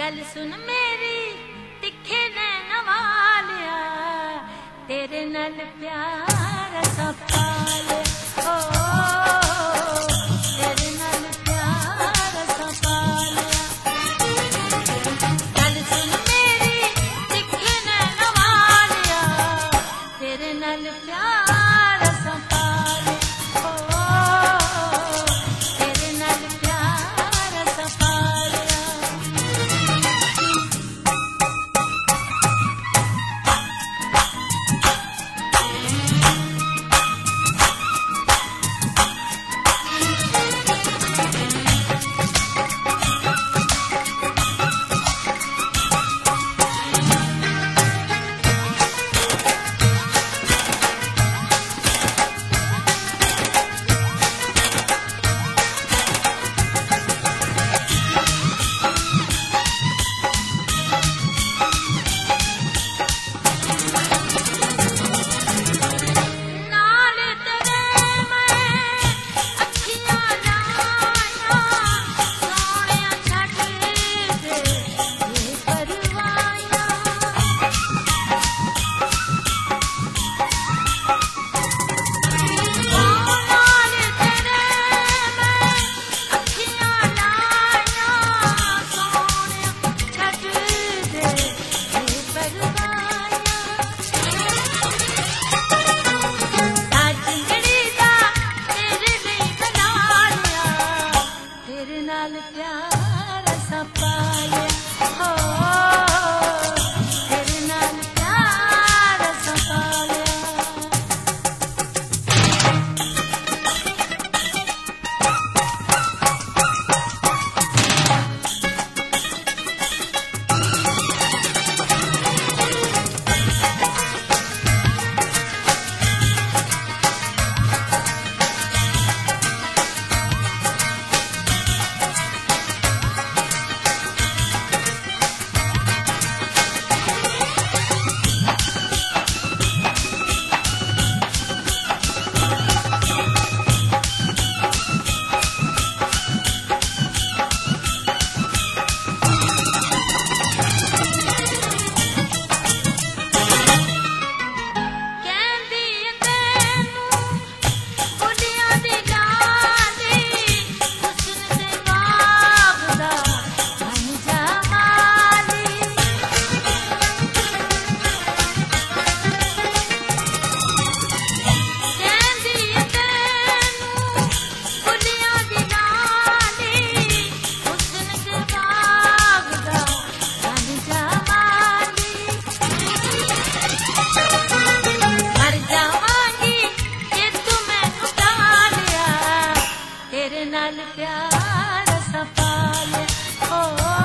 गल सुन मेरी तिखे नैन वालिया, तेरे नाल प्यार सा पाले ओ, तेरे नाल प्यार सा पालिया। गल सुन मेरी तिखे नैन वालिया, तेरे नाल प्यार सा पाले ओ, तेरे नाल प्यार सा पालिया। प्यार सा पाले हो, तेरे नाल प्यार सा पाले। तेरे नाल प्यार सा पाले ओ।